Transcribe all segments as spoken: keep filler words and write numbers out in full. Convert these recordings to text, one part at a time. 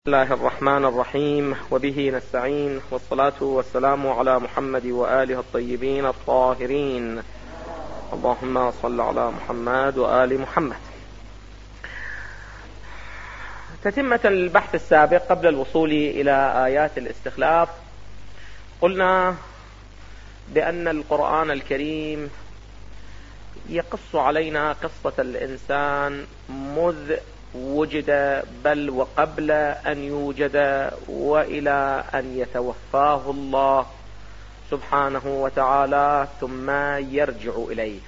بسم الله الرحمن الرحيم، وبه نستعين، والصلاة والسلام على محمد وآله الطيبين الطاهرين. اللهم صل على محمد وآل محمد. تتمة البحث السابق قبل الوصول إلى آيات الاستخلاف، قلنا بأن القرآن الكريم يقص علينا قصة الإنسان مذ وجد، بل وقبل أن يوجد، وإلى أن يتوفاه الله سبحانه وتعالى ثم يرجع إليه.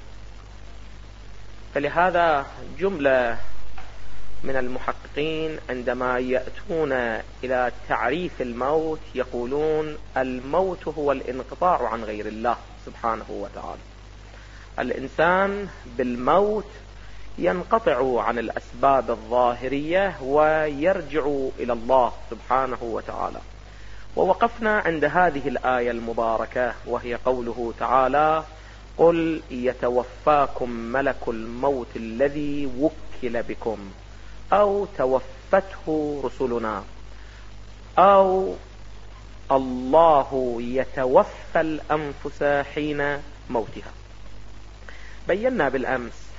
فلهذا جملة من المحققين عندما يأتون إلى تعريف الموت يقولون الموت هو الانقطاع عن غير الله سبحانه وتعالى. الإنسان بالموت ينقطع عن الأسباب الظاهرية ويرجع إلى الله سبحانه وتعالى. ووقفنا عند هذه الآية المباركة، وهي قوله تعالى: قل يتوفاكم ملك الموت الذي وكل بكم، أو توفته رسلنا، أو الله يتوفى الأنفس حين موتها. بينا بالأمس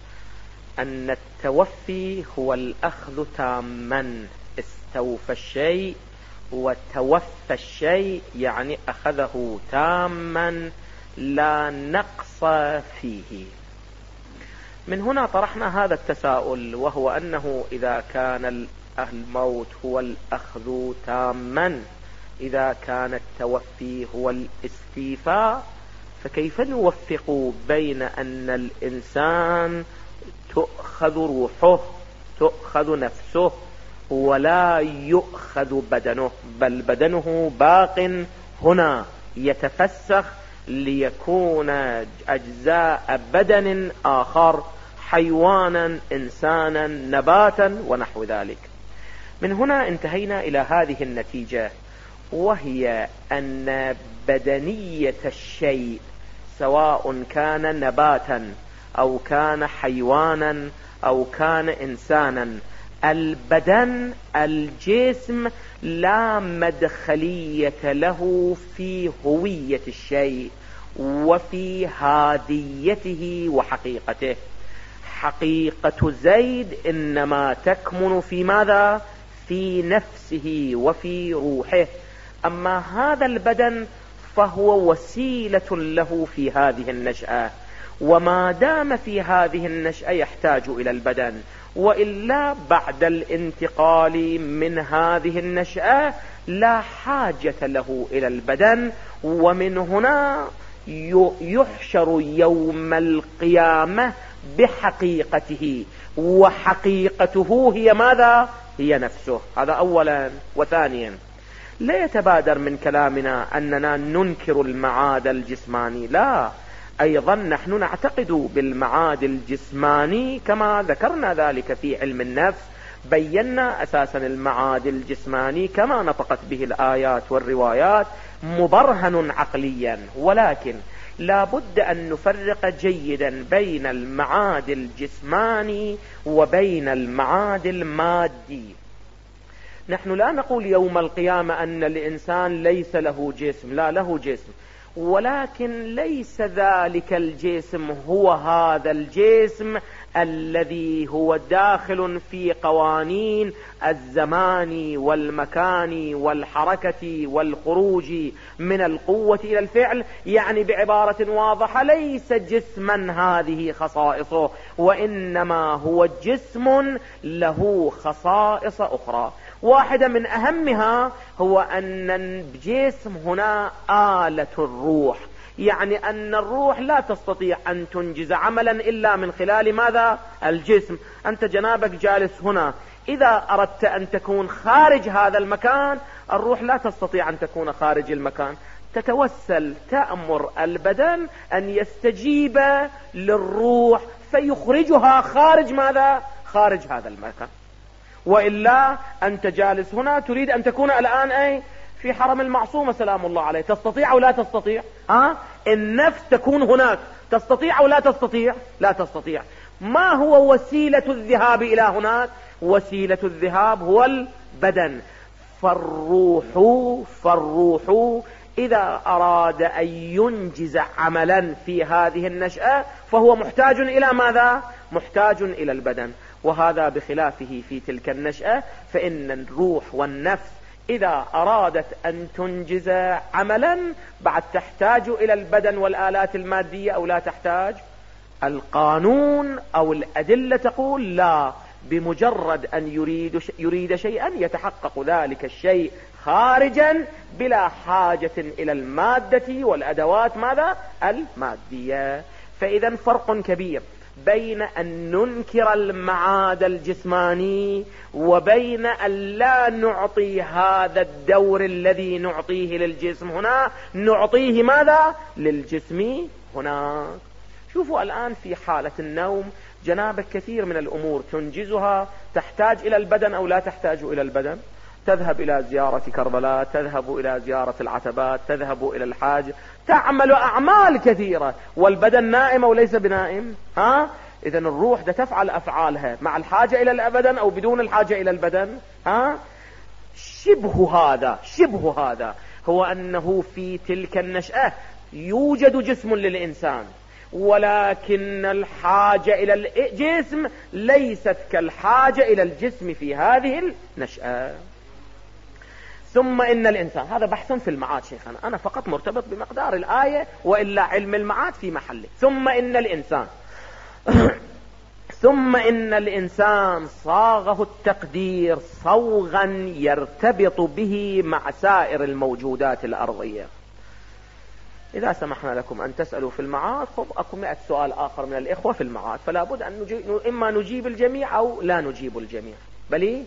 أن التوفي هو الأخذ تاما، استوفى الشيء وتوفى الشيء يعني أخذه تاما لا نقص فيه. من هنا طرحنا هذا التساؤل، وهو أنه إذا كان الموت هو الأخذ تاما، إذا كان التوفي هو الاستيفاء، فكيف نوفق بين أن الإنسان تؤخذ روحه، تؤخذ نفسه، ولا يؤخذ بدنه، بل بدنه باق هنا يتفسخ ليكون أجزاء بدن آخر، حيوانا، إنسانا، نباتا ونحو ذلك. من هنا انتهينا إلى هذه النتيجة، وهي أن بدنية الشيء سواء كان نباتا أو كان حيوانا أو كان إنسانا، البدن الجسم لا مدخلية له في هوية الشيء وفي هاديته وحقيقته. حقيقة زيد إنما تكمن في ماذا؟ في نفسه وفي روحه. أما هذا البدن فهو وسيلة له في هذه النشأة، وما دام في هذه النشأة يحتاج إلى البدن، وإلا بعد الانتقال من هذه النشأة لا حاجة له إلى البدن. ومن هنا يحشر يوم القيامة بحقيقته، وحقيقته هي ماذا؟ هي نفسه. هذا أولا. وثانيا، لا يتبادر من كلامنا أننا ننكر المعاد الجسماني، لا، أيضا نحن نعتقد بالمعاد الجسماني كما ذكرنا ذلك في علم النفس. بينا أساسا المعاد الجسماني كما نطقت به الآيات والروايات مبرهن عقليا، ولكن لا بد أن نفرق جيدا بين المعاد الجسماني وبين المعاد المادي. نحن لا نقول يوم القيامة أن الإنسان ليس له جسم، لا، له جسم، ولكن ليس ذلك الجسم هو هذا الجسم الذي هو داخل في قوانين الزمان والمكان والحركة والخروج من القوة إلى الفعل. يعني بعبارة واضحة، ليس جسما هذه خصائصه، وإنما هو جسم له خصائص أخرى. واحدة من أهمها هو أن الجسم هنا آلة الروح، يعني أن الروح لا تستطيع أن تنجز عملا إلا من خلال ماذا؟ الجسم. أنت جنابك جالس هنا، إذا أردت أن تكون خارج هذا المكان، الروح لا تستطيع أن تكون خارج المكان، تتوسل، تأمر البدن أن يستجيب للروح فيخرجها خارج ماذا؟ خارج هذا المكان. وإلا أنت جالس هنا تريد أن تكون الآن أي في حرم المعصومة سلام الله عليه، تستطيع أو لا تستطيع؟ ها؟ النفس تكون هناك، تستطيع أو لا تستطيع؟ لا تستطيع. ما هو وسيلة الذهاب إلى هناك؟ وسيلة الذهاب هو البدن. فالروح فالروح إذا أراد أن ينجز عملا في هذه النشأة فهو محتاج إلى ماذا؟ محتاج إلى البدن. وهذا بخلافه في تلك النشأة، فإن الروح والنفس إذا أرادت أن تنجز عملا بعد تحتاج إلى البدن والآلات المادية أو لا تحتاج؟ القانون أو الأدلة تقول لا، بمجرد أن يريد, يريد شيئا يتحقق ذلك الشيء خارجا بلا حاجة إلى المادة والأدوات ماذا؟ المادية. فإذا فرق كبير بين أن ننكر المعاد الجسماني وبين أن لا نعطي هذا الدور الذي نعطيه للجسم هنا نعطيه ماذا؟ للجسم هناك. شوفوا الآن في حالة النوم جنابك كثير من الأمور تنجزها تحتاج إلى البدن أو لا تحتاج إلى البدن. تذهب إلى زيارة كربلاء، تذهب إلى زيارة العتبات، تذهب إلى الحاج، تعمل أعمال كثيرة والبدن نائم وليس بنائم. ها؟ إذن الروح ده تفعل أفعالها مع الحاجة إلى البدن أو بدون الحاجة إلى البدن. ها؟ شبه هذا شبه هذا هو أنه في تلك النشأة يوجد جسم للإنسان، ولكن الحاجة إلى الجسم ليست كالحاجة إلى الجسم في هذه النشأة. ثم إن الإنسان، هذا بحث في المعاد شيخنا، أنا فقط مرتبط بمقدار الآية وإلا علم المعاد في محله. ثم إن الإنسان ثم إن الإنسان صاغه التقدير صوغا يرتبط به مع سائر الموجودات الأرضية. إذا سمحنا لكم أن تسألوا في المعاد، خب أكو مئة سؤال آخر من الإخوة في المعاد، فلا بد أن نجيب، إما نجيب الجميع أو لا نجيب الجميع. بلي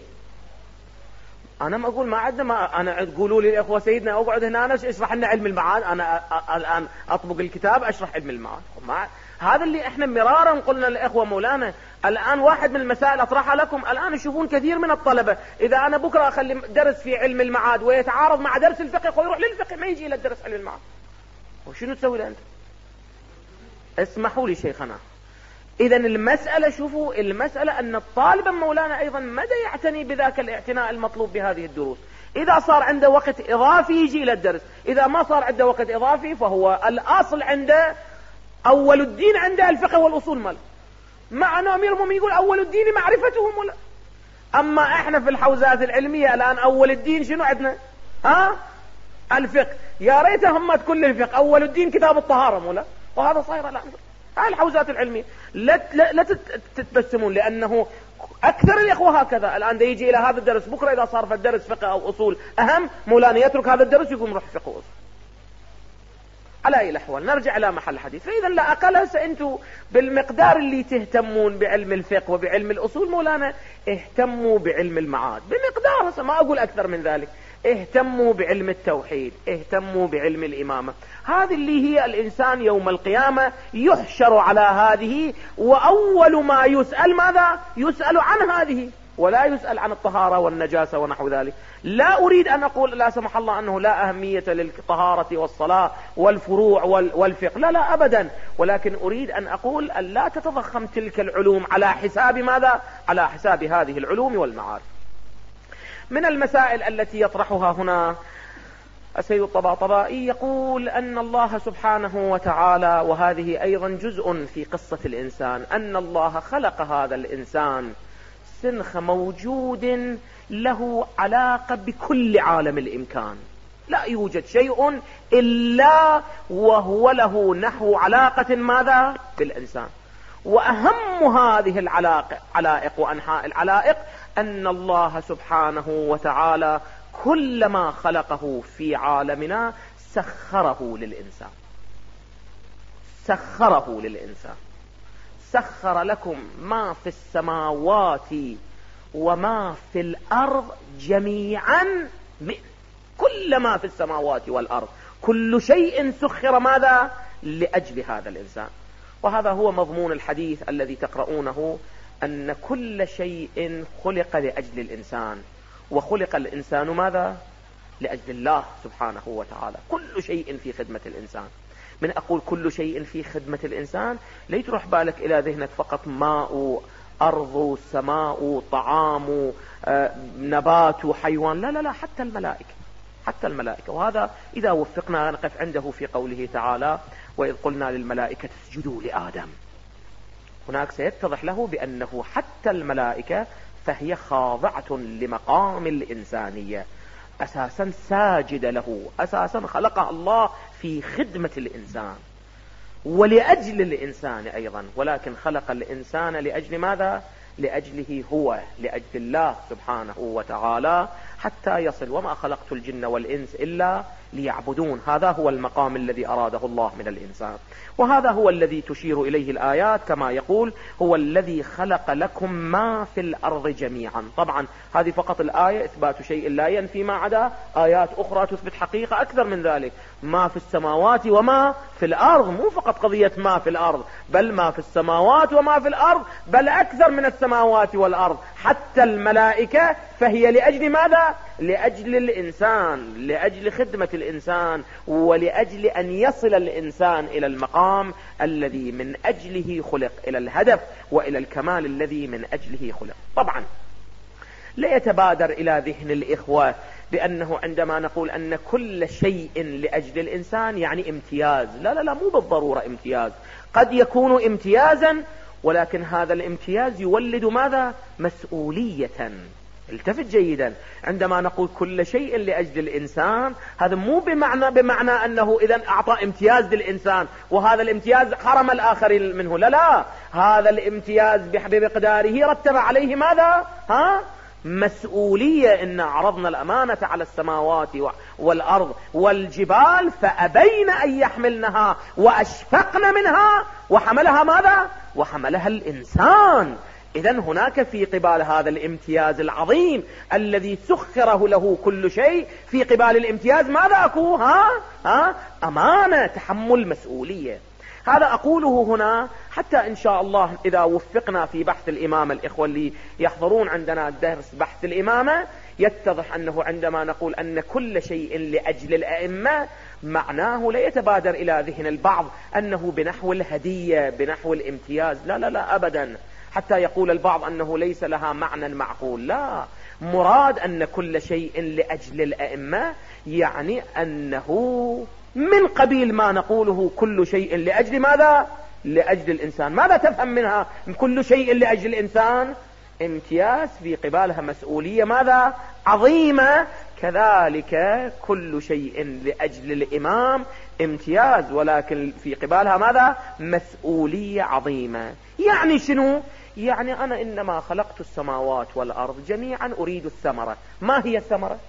أنا ما أقول ما عندنا، ما أنا تقولوا لي الإخوة سيدنا أقعد هنا أنا أشرح لنا علم المعاد، أنا الآن أطبق الكتاب أشرح علم المعاد. هذا اللي إحنا مرارا قلنا للإخوة مولانا. الآن واحد من المسائل أطرحها لكم، الآن يشوفون كثير من الطلبة إذا أنا بكرة أخلي درس في علم المعاد ويتعارض مع درس الفقه ويروح للفقه ما يجي إلى الدرس علم المعاد، وشنو تسوي له أنت؟ اسمحوا لي شيخنا. إذن المسألة، شوفوا المسألة أن الطالب مولانا أيضا مدى يعتني بذاك الاعتناء المطلوب بهذه الدروس. إذا صار عنده وقت إضافي يجي إلى الدرس، إذا ما صار عنده وقت إضافي فهو الأصل عنده أول الدين عنده الفقه والأصول ماله. مع أنه أمير المؤمنين يقول أول الدين معرفتهم ولا. أما إحنا في الحوزات العلمية الآن أول الدين شنو عندنا؟ ها؟ الفقه. يا ريتهم كل الفقه أول الدين كتاب الطهارة مولا، وهذا صاير الآن. هاي الحوزات العلمية لا, لا, لا تتبسمون، لأنه أكثر الإخوة هكذا. الآن دا يجي إلى هذا الدرس، بكرة إذا صار في الدرس فقه أو أصول أهم مولانا يترك هذا الدرس يقوم يروح فقه وأصول. على أي الأحوال نرجع إلى محل الحديث. فإذا لا أقل هسه أنتم بالمقدار اللي تهتمون بعلم الفقه وبعلم الأصول مولانا اهتموا بعلم المعاد بمقدار هسه، ما أقول أكثر من ذلك. اهتموا بعلم التوحيد، اهتموا بعلم الإمامة. هذه اللي هي الإنسان يوم القيامة يحشر على هذه، وأول ما يسأل ماذا؟ يسأل عن هذه ولا يسأل عن الطهارة والنجاسة ونحو ذلك. لا أريد أن أقول لا سمح الله أنه لا أهمية للطهارة والصلاة والفروع والفقه، لا لا أبدا، ولكن أريد أن أقول أن لا تتضخم تلك العلوم على حساب ماذا؟ على حساب هذه العلوم والمعارف. من المسائل التي يطرحها هنا السيد الطباطبائي يقول أن الله سبحانه وتعالى، وهذه أيضا جزء في قصة الإنسان، أن الله خلق هذا الإنسان سنخ موجود له علاقة بكل عالم الإمكان، لا يوجد شيء إلا وهو له نحو علاقة ماذا؟ بالإنسان. وأهم هذه العلاقة علائق وأنحاء العلائق أن الله سبحانه وتعالى كل ما خلقه في عالمنا سخره للإنسان، سخره للإنسان. سخر لكم ما في السماوات وما في الأرض جميعا، كل ما في السماوات والأرض، كل شيء سخر ماذا؟ لأجل هذا الإنسان. وهذا هو مضمون الحديث الذي تقرؤونه، أن كل شيء خلق لأجل الإنسان، وخلق الإنسان ماذا؟ لأجل الله سبحانه وتعالى. كل شيء في خدمة الإنسان. من أقول كل شيء في خدمة الإنسان لا تروح بالك إلى ذهنك فقط ماء أرض، سماء، طعام، نبات، حيوان، لا لا لا، حتى الملائكة، حتى الملائكة. وهذا إذا وفقنا نقف عنده في قوله تعالى: وإذ قلنا للملائكة اسجدوا لآدم. هناك سيتضح له بأنه حتى الملائكة فهي خاضعة لمقام الإنسانية، أساسا ساجدة له، أساسا خلقها الله في خدمة الإنسان ولأجل الإنسان أيضا، ولكن خلق الإنسان لأجل ماذا؟ لأجله هو، لأجل الله سبحانه وتعالى، حتى يصل: وما خلقت الجن والإنس إلا ليعبدون. هذا هو المقام الذي أراده الله من الإنسان، وهذا هو الذي تشير إليه الآيات، كما يقول: هو الذي خلق لكم ما في الأرض جميعا. طبعا هذه فقط الآية إثبات شيء لا ينفي ما عدا، آيات أخرى تثبت حقيقة أكثر من ذلك: ما في السماوات وما في الأرض. مو فقط قضية ما في الأرض، بل ما في السماوات وما في الأرض، بل أكثر من السماوات والأرض. حتى الملائكة فهي لأجل ماذا؟ لأجل الإنسان، لأجل خدمة الإنسان، ولأجل أن يصل الإنسان إلى المقام الذي من أجله خلق، إلى الهدف وإلى الكمال الذي من أجله خلق. طبعا لا يتبادر إلى ذهن الإخوة بأنه عندما نقول أن كل شيء لأجل الإنسان يعني امتياز. لا لا لا، مو بالضرورة امتياز، قد يكون امتيازا، ولكن هذا الامتياز يولد ماذا؟ مسؤولية. التفت جيدا، عندما نقول كل شيء لأجل الإنسان، هذا مو بمعنى بمعنى أنه إذا أعطى امتياز للإنسان وهذا الامتياز حرم الآخرين منه. لا لا، هذا الامتياز بمقداره رتب عليه ماذا؟ ها؟ مسؤولية. إن عرضنا الأمانة على السماوات والأرض والجبال فأبين أن يحملنها وأشفقن منها وحملها ماذا؟ وحملها الإنسان. إذن هناك في قبال هذا الامتياز العظيم الذي سخره له كل شيء، في قبال الامتياز ماذا أكو؟ ها؟ ها؟ أمانة، تحمل مسؤولية. هذا أقوله هنا حتى إن شاء الله إذا وفقنا في بحث الإمامة، الإخوة اللي يحضرون عندنا درس بحث الإمامة، يتضح أنه عندما نقول أن كل شيء لأجل الأئمة، معناه لا يتبادر إلى ذهن البعض أنه بنحو الهدية، بنحو الامتياز. لا لا لا أبدا، حتى يقول البعض أنه ليس لها معنى معقول. لا، مراد أن كل شيء لأجل الأئمة يعني أنه من قبيل ما نقوله كل شيء لأجل ماذا؟ لأجل الإنسان. ماذا تفهم منها كل شيء لأجل الإنسان؟ امتياز في قبالها مسؤولية ماذا؟ عظيمة. كذلك كل شيء لأجل الإمام امتياز، ولكن في قبالها ماذا؟ مسؤولية عظيمة. يعني شنو؟ يعني أنا إنما خلقت السماوات والأرض جميعا أريد الثمرة. ما هي الثمرة؟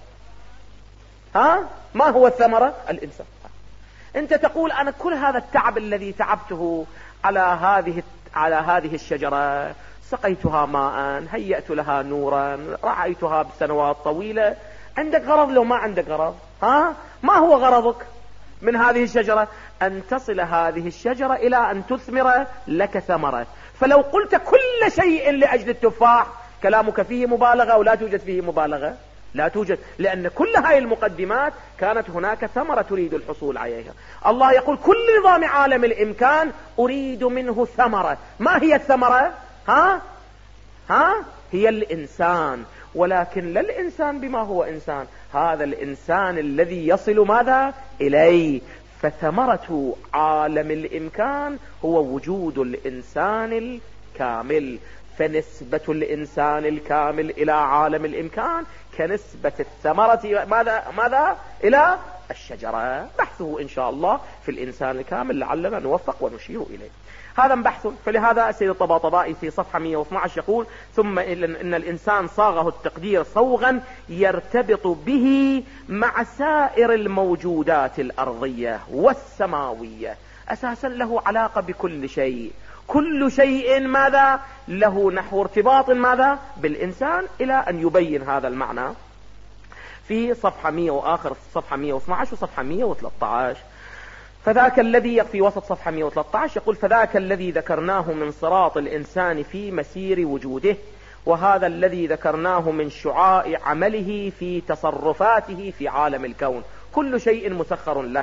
ها؟ ما هو الثمرة؟ الإنسان. أنت تقول أنا كل هذا التعب الذي تعبته على هذه على هذه الشجرة، سقيتها ماء، هيأت لها نورا، رعيتها بسنوات طويلة، عندك غرض لو ما عندك غرض؟ ها؟ ما هو غرضك من هذه الشجرة؟ أن تصل هذه الشجرة إلى أن تثمر لك ثمرة. فلو قلت كل شيء لأجل التفاح، كلامك فيه مبالغة ولا توجد فيه مبالغة؟ لا توجد، لأن كل هاي المقدمات كانت هناك ثمرة تريد الحصول عليها. الله يقول كل نظام عالم الإمكان أريد منه ثمرة. ما هي الثمرة؟ ها؟ ها؟ هي الإنسان. ولكن لا الإنسان بما هو إنسان، هذا الإنسان الذي يصل ماذا؟ إليه. فثمرة عالم الإمكان هو وجود الإنسان الكامل. فنسبة الإنسان الكامل إلى عالم الإمكان كنسبة الثمرة ماذا ماذا إلى الشجرة. بحثه إن شاء الله في الإنسان الكامل، لعلنا نوفق ونشير إليه. هذا بحث. فلهذا السيد الطباطبائي في صفحة مئة واثني عشر يقول: ثم إن الإنسان صاغه التقدير صوغا يرتبط به مع سائر الموجودات الأرضية والسماوية. أساسا له علاقة بكل شيء. كل شيء ماذا؟ له نحو ارتباط ماذا؟ بالإنسان، إلى أن يبين هذا المعنى في صفحة مئة وآخر صفحة مئة واثني عشر وصفحة مئة وثلاثة عشر. فذاك الذي في وسط صفحة مئة وثلاثة عشر يقول: فذاك الذي ذكرناه من صراط الإنسان في مسير وجوده، وهذا الذي ذكرناه من شعاع عمله في تصرفاته في عالم الكون. كل شيء مسخر له.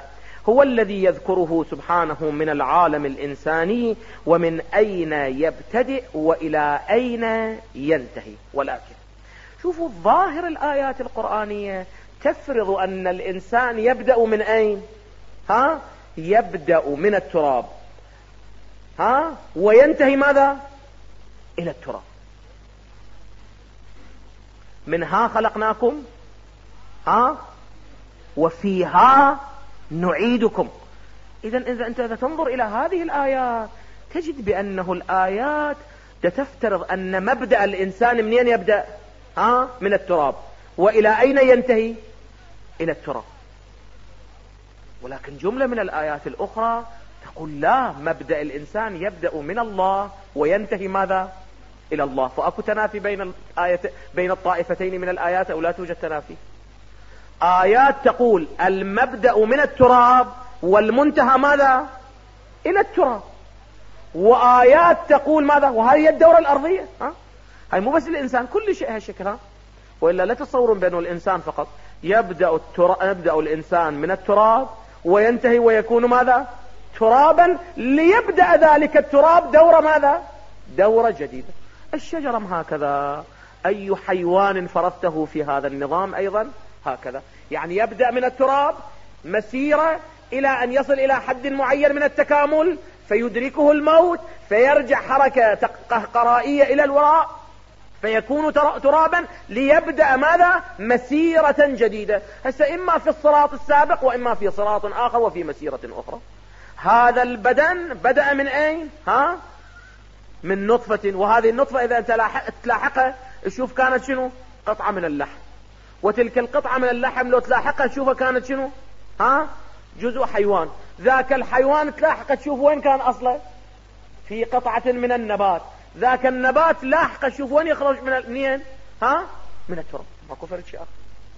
هو الذي يذكره سبحانه من العالم الإنساني ومن أين يبتدئ وإلى أين ينتهي. ولكن شوفوا ظاهر الآيات القرآنية تفرض أن الإنسان يبدأ من أين؟ ها؟ يبدأ من التراب، ها؟ وينتهي ماذا؟ إلى التراب. منها خلقناكم، ها؟ وفيها نعيدكم. إذا إذا أنت تنظر إلى هذه الآيات تجد بأنه الآيات تفترض أن مبدأ الإنسان منين يبدأ؟ ها؟ من التراب. وإلى أين ينتهي؟ إلى التراب. ولكن جملة من الآيات الأخرى تقول لا، مبدأ الإنسان يبدأ من الله وينتهي ماذا؟ إلى الله. فأكو تنافي بين الآية بين الطائفتين من الآيات أو لا توجد تنافي؟ آيات تقول المبدأ من التراب والمنتهى ماذا؟ إلى التراب. وآيات تقول ماذا؟ وهذه الدورة الأرضية، ها؟ هاي مو بس الإنسان، كل شيء هالشكل، ها؟ وإلا لا تصورون بأنه الإنسان فقط. يبدأ التراب، يبدأ الإنسان من التراب وينتهي ويكون ماذا؟ ترابا، ليبدأ ذلك التراب دورة ماذا؟ دورة جديدة. الشجرة هكذا، أي حيوان فرضته في هذا النظام أيضا هكذا، يعني يبدأ من التراب مسيرة إلى أن يصل إلى حد معين من التكامل فيدركه الموت، فيرجع حركة قهقرائية إلى الوراء فيكون ترابا، ليبدأ ماذا؟ مسيرة جديدة. هسه إما في الصراط السابق وإما في صراط آخر وفي مسيرة أخرى. هذا البدن بدأ من أين؟ ها؟ من نطفة، وهذه النطفة إذا تلاحقها شوف كانت شنو؟ قطعة من اللحم. وتلك القطعة من اللحم لو تلاحقها تشوفها كانت شنو؟ ها؟ جزء حيوان. ذاك الحيوان تلاحقه تشوف وين كان أصله؟ في قطعة من النبات. ذاك النبات لاحقه شوف وين يخرج من منين؟ ها؟ من التراب. ماكو فرق شيء آخر.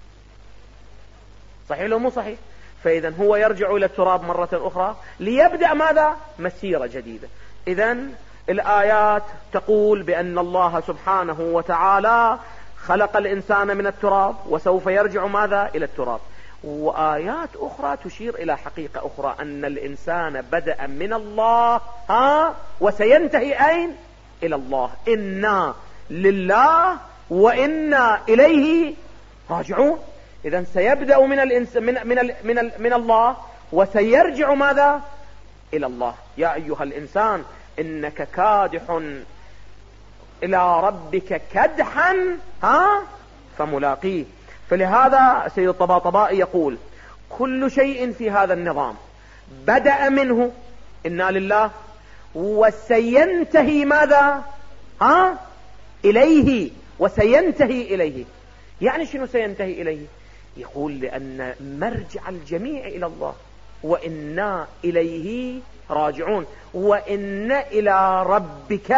صحيح لو مو صحيح؟ فإذا هو يرجع إلى التراب مرة أخرى ليبدأ ماذا؟ مسيرة جديدة. إذا الآيات تقول بأن الله سبحانه وتعالى خلق الإنسان من التراب وسوف يرجع ماذا؟ إلى التراب. وآيات أخرى تشير إلى حقيقة أخرى، أن الإنسان بدأ من الله، ها؟ وسينتهي أين؟ إلى الله. إنا لله وإنا إليه راجعون. إذا سيبدأ من الإنس من من ال من, ال من الله وسيرجع ماذا؟ إلى الله. يا أيها الإنسان إنك كادح إلى ربك كدحا، ها؟ فملاقيه. فلهذا سيد الطباطبائي يقول كل شيء في هذا النظام بدأ منه إنا لله وسينتهي ماذا؟ ها؟ إليه. وسينتهي إليه. يعني شنو سينتهي إليه؟ يقول لأن مرجع الجميع إلى الله وإنا إليه راجعون، وإن إلى ربك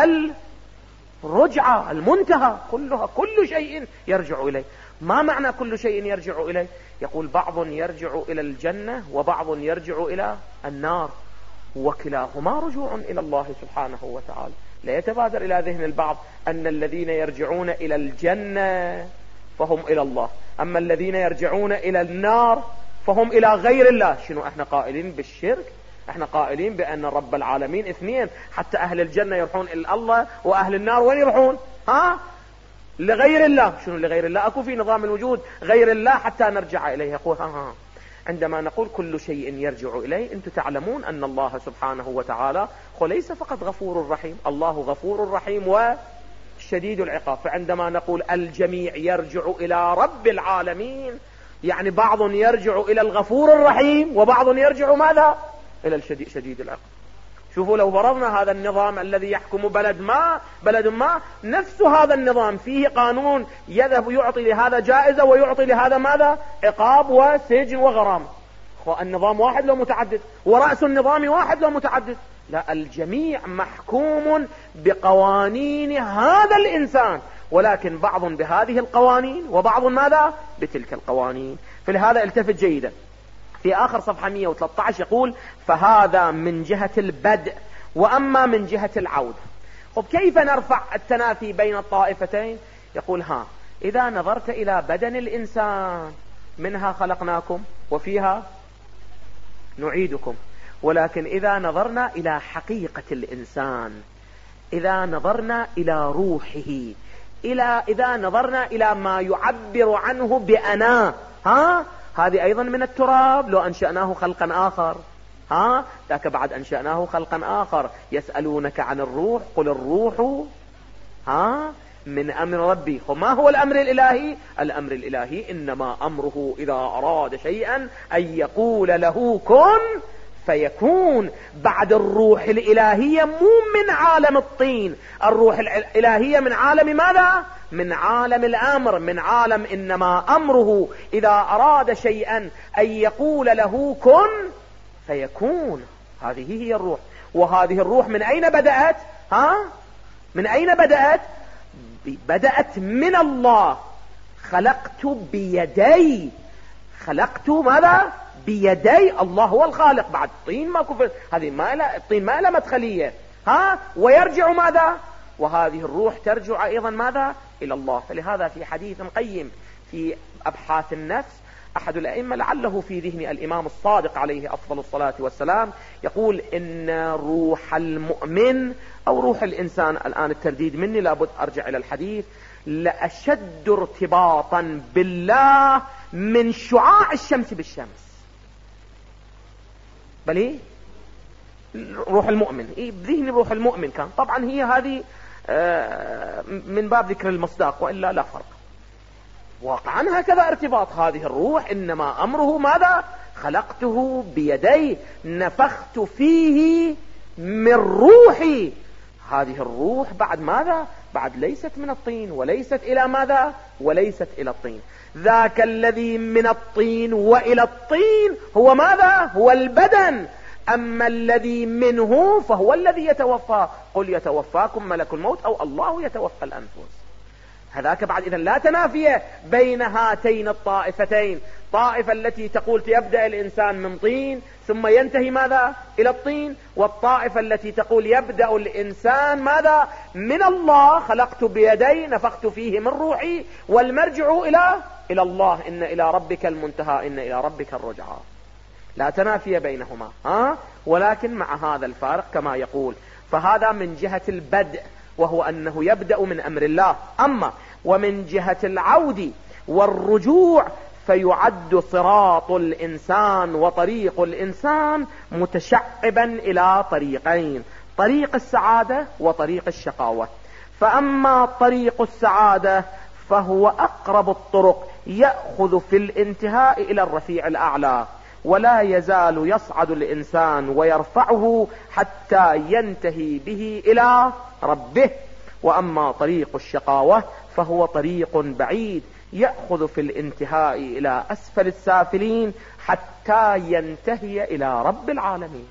الرجعة، المنتهى كلها، كل شيء يرجع إليه. ما معنى كل شيء يرجع إليه؟ يقول بعض يرجع إلى الجنة وبعض يرجع إلى النار، وكلاهما رجوع إلى الله سبحانه وتعالى. لا يتبادر إلى ذهن البعض أن الذين يرجعون إلى الجنة فهم إلى الله، أما الذين يرجعون إلى النار فهم إلى غير الله. شنو احنا قائلين بالشرك؟ احنا قائلين بأن رب العالمين اثنين، حتى أهل الجنة يروحون إلى الله وأهل النار وين يروحون؟ ها؟ لغير الله. شنو لغير الله؟ أكو في نظام الوجود غير الله حتى نرجع إليه. يقول ها ها عندما نقول كل شيء يرجع إليه، أنتم تعلمون أن الله سبحانه وتعالى وليس فقط غفور رحيم، الله غفور رحيم وشديد العقاب. فعندما نقول الجميع يرجع إلى رب العالمين، يعني بعض يرجع إلى الغفور الرحيم وبعض يرجع ماذا؟ إلى الشديد شديد العقاب. شوفوا لو فرضنا هذا النظام الذي يحكم بلد ما بلد ما نفس هذا النظام فيه قانون يذهب يعطي لهذا جائزة ويعطي لهذا ماذا؟ عقاب وسجن وغرامة. النظام واحد لو متعدد، ورأس النظام واحد لو متعدد. لا، الجميع محكوم بقوانين هذا الإنسان، ولكن بعض بهذه القوانين وبعض ماذا؟ بتلك القوانين. فلهذا التفت جيدا في آخر صفحة مئة وثلاثة عشر يقول فهذا من جهة البدء، وأما من جهة العودة. طب كيف نرفع التنافي بين الطائفتين؟ يقول ها إذا نظرت إلى بدن الإنسان منها خلقناكم وفيها نعيدكم. ولكن إذا نظرنا إلى حقيقة الإنسان، إذا نظرنا إلى روحه، إلى إذا نظرنا إلى ما يعبر عنه بأنا، ها هذه أيضا من التراب. لو أنشأناه خلقا آخر، ها ذاك بعد أنشأناه خلقا آخر. يسألونك عن الروح قل الروح ها من أمر ربي. وما هو الأمر الإلهي؟ الأمر الإلهي إنما أمره إذا أراد شيئا أن يقول له كن فيكون. بعد الروح الإلهية مو من عالم الطين، الروح الإلهية من عالم ماذا؟ من عالم الأمر، من عالم إنما أمره إذا أراد شيئا أن يقول له كن فيكون. هذه هي الروح. وهذه الروح من أين بدأت؟ ها من أين بدأت؟ بدأت من الله. خلقت بيدي، خلقت ماذا؟ بيدي. الله هو الخالق. بعد طين ما كفر، هذه ما لا الطين ما لا مدخلية، ها ويرجع ماذا؟ وهذه الروح ترجع أيضا ماذا؟ إلى الله. فلهذا في حديث قيم في أبحاث النفس أحد الأئمة لعله في ذهن الإمام الصادق عليه أفضل الصلاة والسلام يقول إن روح المؤمن أو روح الإنسان، الآن الترديد مني لابد أرجع إلى الحديث، لأشد ارتباطا بالله من شعاع الشمس بالشمس. بل روح المؤمن إيه بذهن روح المؤمن كان. طبعا هي هذه من باب ذكر المصداق وإلا لا فرق. واقعا هكذا ارتباط. هذه الروح إنما أمره ماذا؟ خلقته بيدي نفخت فيه من روحي. هذه الروح بعد ماذا؟ بعد ليست من الطين وليست إلى ماذا؟ وليست إلى الطين. ذاك الذي من الطين وإلى الطين هو ماذا؟ هو البدن. أما الذي منه فهو الذي يتوفى. قل يتوفاكم ملك الموت أو الله يتوفى الأنفس. هذاك بعد إذن لا تنافية بين هاتين الطائفتين. طائفة التي تقول يبدأ الإنسان من طين ثم ينتهي ماذا؟ إلى الطين. والطائفة التي تقول يبدأ الإنسان ماذا؟ من الله. خلقت بيدي نفخت فيه من روحي. والمرجع إلى إلى الله. إن إلى ربك المنتهى إن إلى ربك الرجعى. لا تنافية بينهما، ها ولكن مع هذا الفارق كما يقول. فهذا من جهة البدء وهو أنه يبدأ من أمر الله. أما ومن جهة العود والرجوع فيعد صراط الإنسان وطريق الإنسان متشعبا إلى طريقين: طريق السعادة وطريق الشقاوة. فأما طريق السعادة فهو أقرب الطرق، يأخذ في الانتهاء إلى الرفيع الأعلى، ولا يزال يصعد الإنسان ويرفعه حتى ينتهي به إلى ربه. وأما طريق الشقاوة فهو طريق بعيد، يأخذ في الانتهاء إلى أسفل السافلين حتى ينتهي إلى رب العالمين.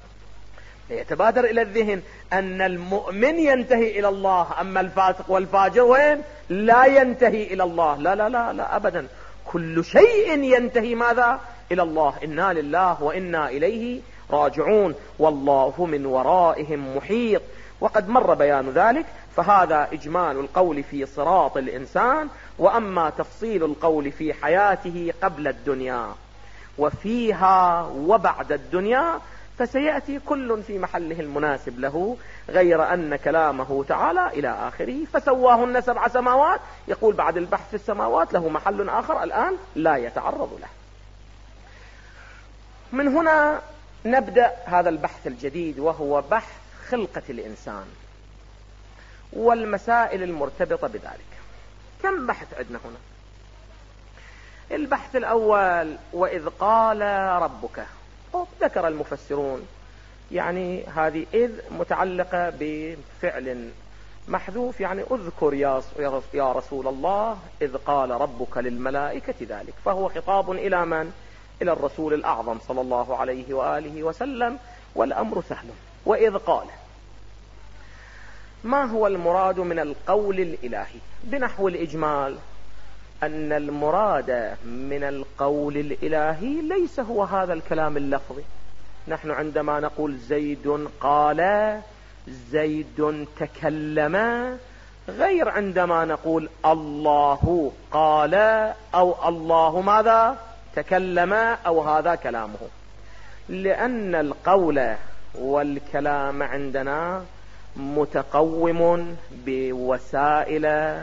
يتبادر إلى الذهن أن المؤمن ينتهي إلى الله، أما الفاسق والفاجر وين؟ لا ينتهي إلى الله. لا لا لا لا أبدا. كل شيء ينتهي ماذا؟ إلى الله. إنا لله وإنا إليه راجعون، والله من ورائهم محيط. وقد مر بيان ذلك. فهذا إجمال القول في صراط الإنسان. وأما تفصيل القول في حياته قبل الدنيا وفيها وبعد الدنيا فسيأتي كل في محله المناسب له، غير أن كلامه تعالى إلى آخره فسواهن سبع سماوات، يقول بعد البحث في السماوات له محل آخر الآن لا يتعرض له. من هنا نبدأ هذا البحث الجديد، وهو بحث خلقة الإنسان والمسائل المرتبطة بذلك. كم بحث عندنا هنا؟ البحث الأول وإذ قال ربك. ذكر المفسرون يعني هذه إذ متعلقة بفعل محذوف، يعني اذكر يا يا رسول الله إذ قال ربك للملائكة ذلك. فهو خطاب إلى من؟ إلى الرسول الأعظم صلى الله عليه وآله وسلم، والأمر سهل. وإذ قال، ما هو المراد من القول الإلهي؟ بنحو الإجمال أن المراد من القول الإلهي ليس هو هذا الكلام اللفظي. نحن عندما نقول زيد قال، زيد تكلم، غير عندما نقول الله قال أو الله ماذا تكلم أو هذا كلامه. لأن القول والكلام عندنا متقوم بوسائل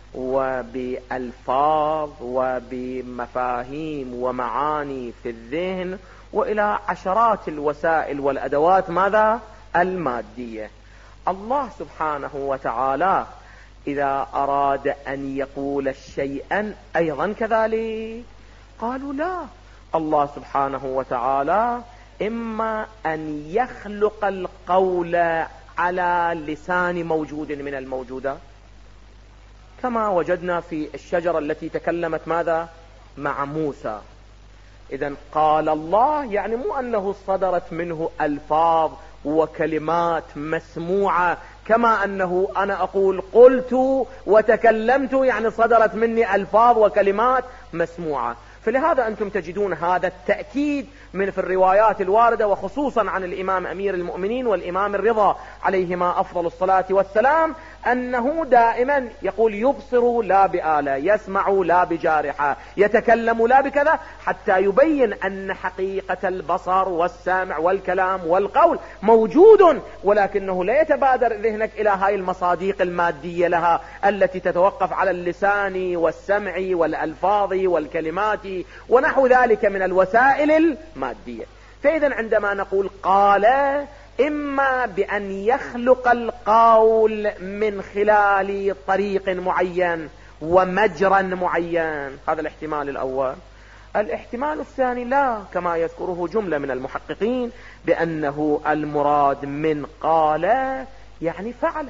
وبألفاظ وبمفاهيم ومعاني في الذهن، وإلى عشرات الوسائل والأدوات ماذا؟ المادية. الله سبحانه وتعالى إذا أراد أن يقول شيئا أيضا كذلك؟ قالوا لا، الله سبحانه وتعالى إما أن يخلق القول على لسان موجود من الموجودات، كما وجدنا في الشجرة التي تكلمت ماذا؟ مع موسى. إذن قال الله يعني مو أنه صدرت منه ألفاظ وكلمات مسموعة، كما أنه أنا أقول قلت وتكلمت يعني صدرت مني ألفاظ وكلمات مسموعة. فلهذا أنتم تجدون هذا التأكيد من في الروايات الواردة، وخصوصا عن الإمام أمير المؤمنين والإمام الرضا عليهما أفضل الصلاة والسلام، أنه دائما يقول يبصر لا بآلة، يسمع لا بجارحة، يتكلم لا بكذا، حتى يبين أن حقيقة البصر والسمع والكلام والقول موجود، ولكنه لا يتبادر ذهنك إلى هاي المصاديق المادية لها التي تتوقف على اللسان والسمع والألفاظ والكلمات ونحو ذلك من الوسائل المادية. فإذا عندما نقول قال، إما بأن يخلق القول من خلال طريق معين ومجرى معين، هذا الاحتمال الأول. الاحتمال الثاني لا، كما يذكره جملة من المحققين بأنه المراد من قال يعني فعل،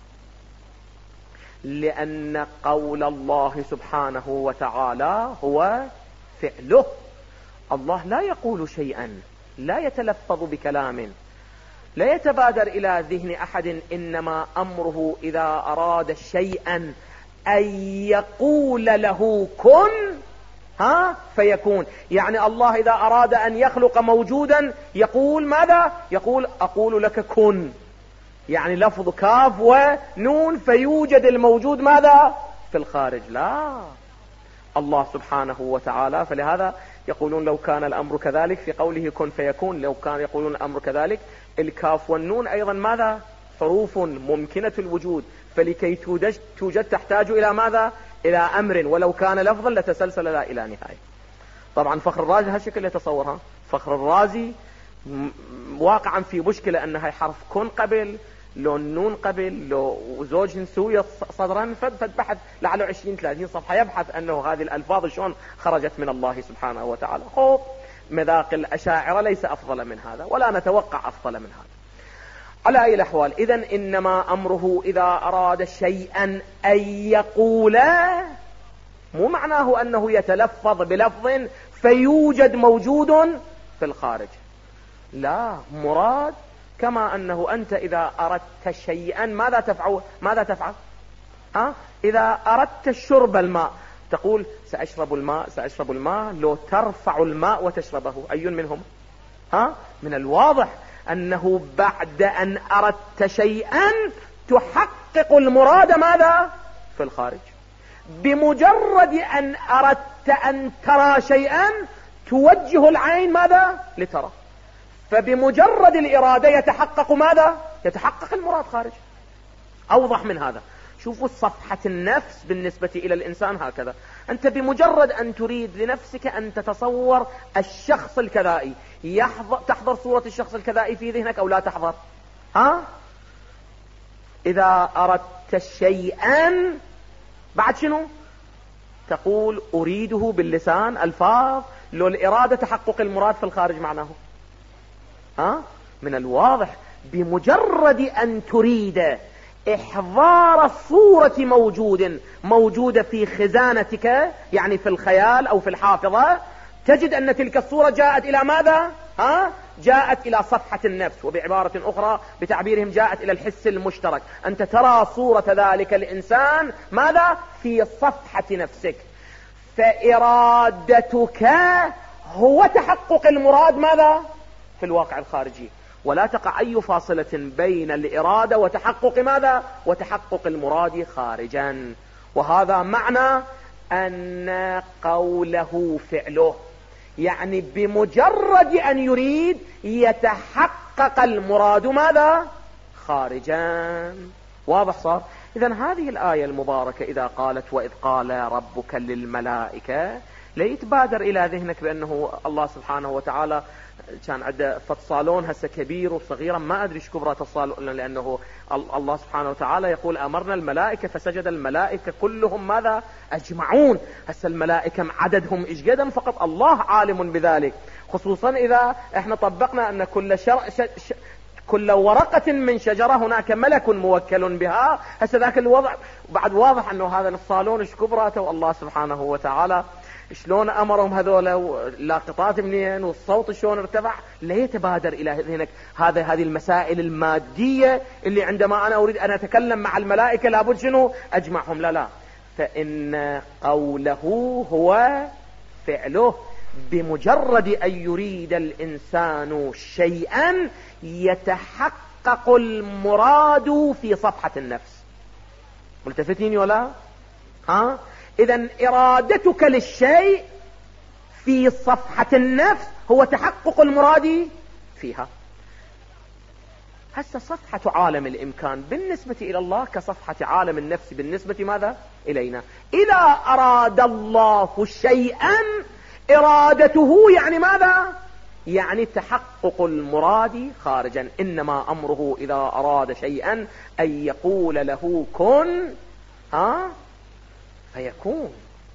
لأن قول الله سبحانه وتعالى هو فعله. الله لا يقول شيئا، لا يتلفظ بكلام، لا يتبادر إلى ذهن أحد، إنما أمره إذا أراد شيئا أن يقول له كن ها فيكون. يعني الله إذا أراد أن يخلق موجودا يقول ماذا؟ يقول أقول لك كن، يعني لفظ كاف ونون فيوجد الموجود ماذا؟ في الخارج. لا، الله سبحانه وتعالى، فلهذا يقولون لو كان الأمر كذلك في قوله كن فيكون، لو كان يقولون الأمر كذلك الكاف والنون أيضا ماذا؟ حروف ممكنة الوجود، فلكي توجد, توجد تحتاج إلى ماذا؟ إلى أمر، ولو كان لفظا لتسلسل لا إلى نهاية. طبعا فخر الرازي هالشكل يتصورها. فخر الرازي واقعا في مشكلة أن هاي حرف كن قبل، لو النون قبل، لو زوج نسوية صدرا، فد بحث لعله عشرين ثلاثين صفحة يبحث أنه هذه الألفاظ شلون خرجت من الله سبحانه وتعالى. خوف مذاق الأشاعرة ليس أفضل من هذا، ولا نتوقع أفضل من هذا. على أي الأحوال، إذن إنما أمره إذا أراد شيئا أن يقول، مو معناه أنه يتلفظ بلفظ فيوجد موجود في الخارج، لا، مراد كما أنه أنت إذا أردت شيئا ماذا تفعل؟ ماذا تفعل؟ ها؟ إذا أردت الشرب الماء تقول سأشرب الماء سأشرب الماء، لو ترفع الماء وتشربه أي منهم؟ ها؟ من الواضح أنه بعد أن أردت شيئا تحقق المراد ماذا؟ في الخارج. بمجرد أن أردت أن ترى شيئا توجه العين ماذا؟ لترى. فبمجرد الإرادة يتحقق ماذا؟ يتحقق المراد خارج. أوضح من هذا. شوفوا صفحة النفس بالنسبة إلى الإنسان هكذا. أنت بمجرد أن تريد لنفسك أن تتصور الشخص الكذائي، يحضر تحضر صورة الشخص الكذائي في ذهنك أو لا تحضر؟ ها؟ إذا أردت شيئا بعد شنو؟ تقول أريده باللسان ألفاظ، لو الإرادة تحقق المراد في الخارج معناه. ها؟ من الواضح بمجرد أن تريد إحضار صورة موجود موجودة في خزانتك، يعني في الخيال أو في الحافظة، تجد أن تلك الصورة جاءت إلى ماذا؟ ها؟ جاءت إلى صفحة النفس، وبعبارة أخرى بتعبيرهم جاءت إلى الحس المشترك. أنت ترى صورة ذلك الإنسان ماذا؟ في صفحة نفسك. فإرادتك هو تحقق المراد ماذا؟ في الواقع الخارجي، ولا تقع أي فاصلة بين الإرادة وتحقق ماذا؟ وتحقق المراد خارجا. وهذا معنى أن قوله فعله، يعني بمجرد أن يريد يتحقق المراد ماذا؟ خارجا. واضح صار؟ إذن هذه الآية المباركة إذا قالت وإذ قال ربك للملائكة، لا يتبادر إلى ذهنك بأنه الله سبحانه وتعالى كان عنده فصالون هسه كبير وصغيرا، ما أدري ايش كبرات الصالون، لأنه الله سبحانه وتعالى يقول أمرنا الملائكة فسجد الملائكة كلهم ماذا؟ أجمعون. هسه الملائكة عددهم إيش قدم؟ فقط الله عالم بذلك، خصوصا إذا احنا طبقنا أن كل شر... ش... ش... كل ورقة من شجرة هناك ملك موكل بها. هسه ذاك الوضع بعد واضح أنه هذا الصالون ايش كبراته، والله سبحانه وتعالى شلون أمرهم هذول لاقطات منين والصوت شلون ارتفع. لا يتبادر إلى ذهنك هذا هذه المسائل المادية اللي عندما أنا أريد أن أتكلم مع الملائكة لابد شنو أجمعهم. لا لا، فإن قوله هو فعله. بمجرد أن يريد الإنسان شيئا يتحقق المراد في صفحة النفس. ملتفتين ولا ها؟ إذن إرادتك للشيء في صفحة النفس هو تحقق المراد فيها. هسه صفحة عالم الإمكان بالنسبة إلى الله كصفحة عالم النفس بالنسبة ماذا؟ إلينا. إذا أراد الله شيئا إرادته يعني ماذا؟ يعني تحقق المراد خارجا. إنما أمره إذا أراد شيئا أن يقول له كن ها فيكون،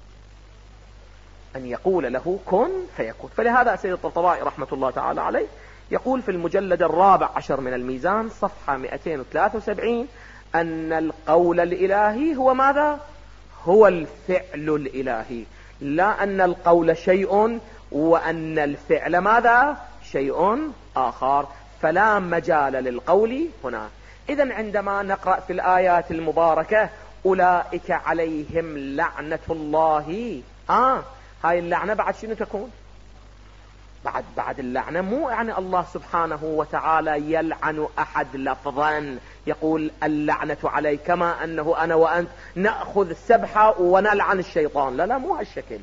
أن يقول له كن فيكون. فلهذا سيد الطبطبائي رحمة الله تعالى عليه يقول في المجلد الرابع عشر من الميزان صفحة مئتين وثلاثة وسبعين أن القول الإلهي هو ماذا؟ هو الفعل الإلهي، لا أن القول شيء وأن الفعل ماذا؟ شيء آخر. فلا مجال للقول هنا. إذن عندما نقرأ في الآيات المباركة أولئك عليهم لعنة الله، آه هاي اللعنة بعد شنو تكون؟ بعد بعد اللعنة مو يعني الله سبحانه وتعالى يلعن أحد لفظا يقول اللعنة علي كما أنه أنا وأنت نأخذ السبحة ونلعن الشيطان. لا لا، مو هالشكل.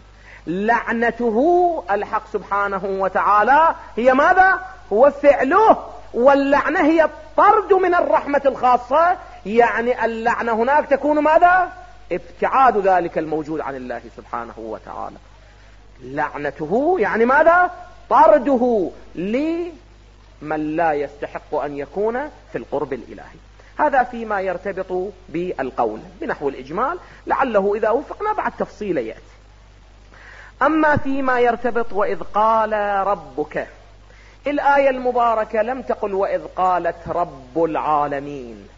لعنته الحق سبحانه وتعالى هي ماذا؟ هو فعله. واللعنة هي الطرد من الرحمة الخاصة، يعني اللعنة هناك تكون ماذا؟ ابتعاد ذلك الموجود عن الله سبحانه وتعالى. لعنته يعني ماذا؟ طرده لمن لا يستحق أن يكون في القرب الإلهي. هذا فيما يرتبط بالقول بنحو الإجمال، لعله إذا وفقنا بعد تفصيل يأتي. أما فيما يرتبط وإذ قال ربك، الآية المباركة لم تقل وإذ قالت رب العالمين،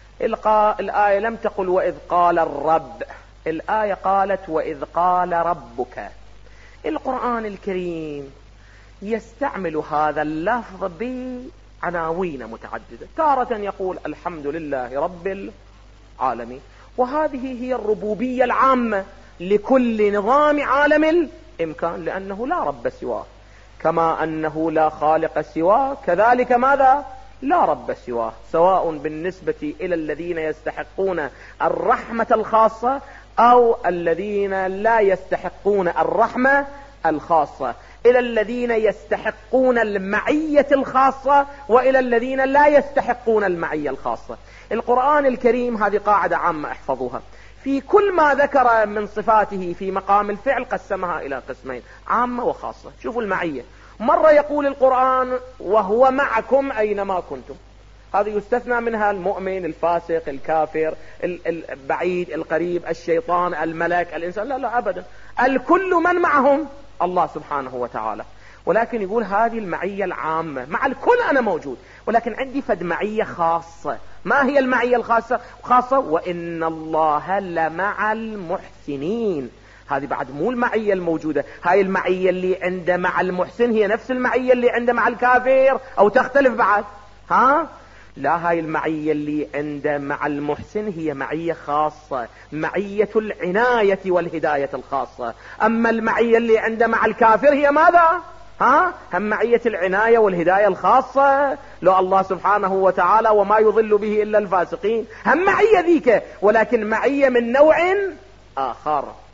الآية لم تقل وإذ قال الرب، الآية قالت وإذ قال ربك. القرآن الكريم يستعمل هذا اللفظ بعناوين متعددة. تارة يقول الحمد لله رب العالمين، وهذه هي الربوبية العامة لكل نظام عالم الإمكان، لأنه لا رب سواه، كما أنه لا خالق سواه كذلك ماذا؟ لا رب سواه، سواء بالنسبة إلى الذين يستحقون الرحمة الخاصة أو الذين لا يستحقون الرحمة الخاصة، إلى الذين يستحقون المعية الخاصة وإلى الذين لا يستحقون المعية الخاصة. القرآن الكريم هذه قاعدة عامة احفظوها، في كل ما ذكر من صفاته في مقام الفعل قسمها إلى قسمين، عامة وخاصة. شوفوا المعية، مرة يقول القرآن وهو معكم أينما كنتم، هذا يستثنى منها المؤمن، الفاسق، الكافر، البعيد، القريب، الشيطان، الملك، الإنسان، لا لا أبدا، الكل من معهم الله سبحانه وتعالى. ولكن يقول هذه المعية العامة، مع الكل أنا موجود، ولكن عندي فد معية خاصة. ما هي المعية الخاصة؟ خاصة وإن الله لمع المحسنين. هذه بعد مو المعية الموجودة، هاي المعية اللي عنده مع المحسن هي نفس المعية اللي عنده مع الكافر أو تختلف بعد؟ ها؟ لا، هاي المعية اللي عنده مع المحسن هي معية خاصة، معية العناية والهداية الخاصة. أما المعية اللي عنده مع الكافر هي ماذا؟ ها؟ هم معية العناية والهداية الخاصة، لو الله سبحانه وتعالى وما يضل به إلا الفاسقين، هم معية ذيك، ولكن معية من نوع آخر.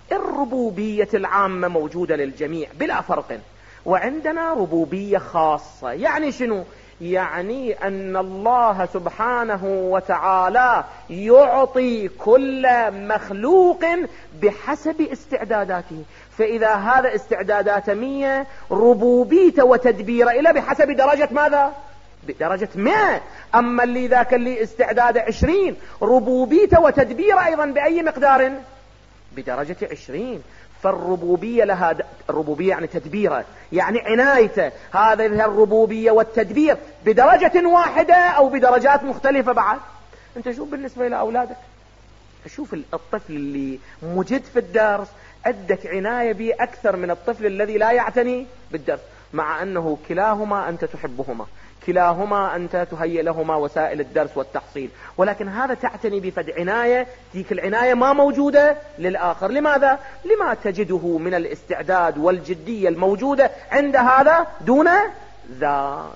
الربوبية العامة موجودة للجميع بلا فرق، وعندنا ربوبية خاصة. يعني شنو؟ يعني أن الله سبحانه وتعالى يعطي كل مخلوق بحسب استعداداته، فإذا هذا استعدادات مية ربوبيته وتدبيره إلى بحسب درجة ماذا؟ بدرجة مئة. أما اللي ذاك اللي استعداد عشرين ربوبيته وتدبيره أيضا بأي مقدار؟ بدرجة عشرين. فالربوبية لها د... الربوبية يعني تدبيره، يعني عنايته، هذه الربوبية والتدبير بدرجة واحدة أو بدرجات مختلفة. بعد أنت شوف بالنسبة إلى أولادك، شوف الطفل اللي مجد في الدرس عندك عناية به أكثر من الطفل الذي لا يعتني بالدرس، مع أنه كلاهما أنت تحبهما، كلاهما أنت تهيئ لهما وسائل الدرس والتحصيل، ولكن هذا تعتني بفد عناية، تلك العناية ما موجودة للآخر. لماذا؟ لما تجده من الاستعداد والجدية الموجودة عند هذا دون ذاك.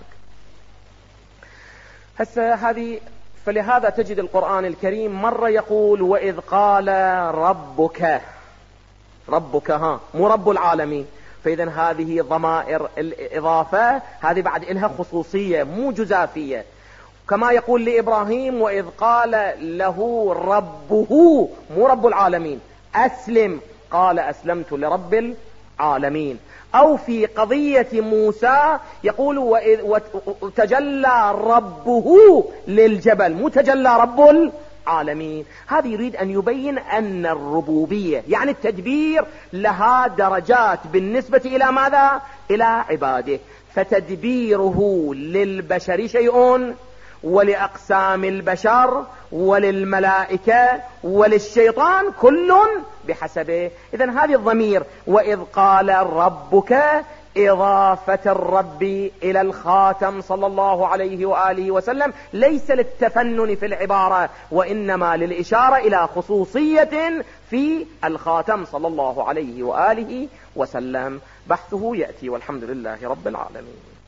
هسه هذه، فلهذا تجد القرآن الكريم مرة يقول وإذ قال ربك، ربك ها مو رب العالمين، فإذا هذه ضمائر الإضافة هذه بعد إلها خصوصية مو جزافية. كما يقول لإبراهيم وإذ قال له ربه مو رب العالمين أسلم، قال أسلمت لرب العالمين. أو في قضية موسى يقول وإذ تجلى ربه للجبل مو تجلى رب العالمين. هذا يريد أن يبين أن الربوبية يعني التدبير لها درجات بالنسبة إلى ماذا؟ إلى عباده. فتدبيره للبشر شيء، ولأقسام البشر وللملائكة وللشيطان كل بحسبه. إذن هذه الضمير وإذ قال ربك إضافة الرب إلى الخاتم صلى الله عليه وآله وسلم ليس للتفنن في العبارة، وإنما للإشارة إلى خصوصية في الخاتم صلى الله عليه وآله وسلم. بحثه يأتي، والحمد لله رب العالمين.